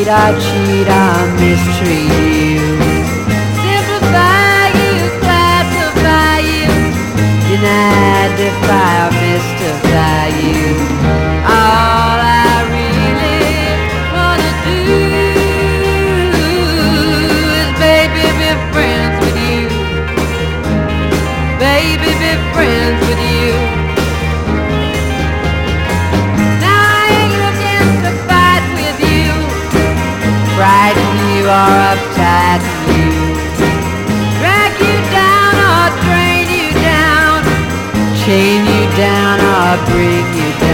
or cheat or mistreat you, simplify you, classify you, deny, defy or mystify you. All I really wanna do is baby be friends with you, baby be friends with you. Now I ain't looking to fight with you, frighten you or uptight you, drag you down or drain you down, chain you down or bring you down.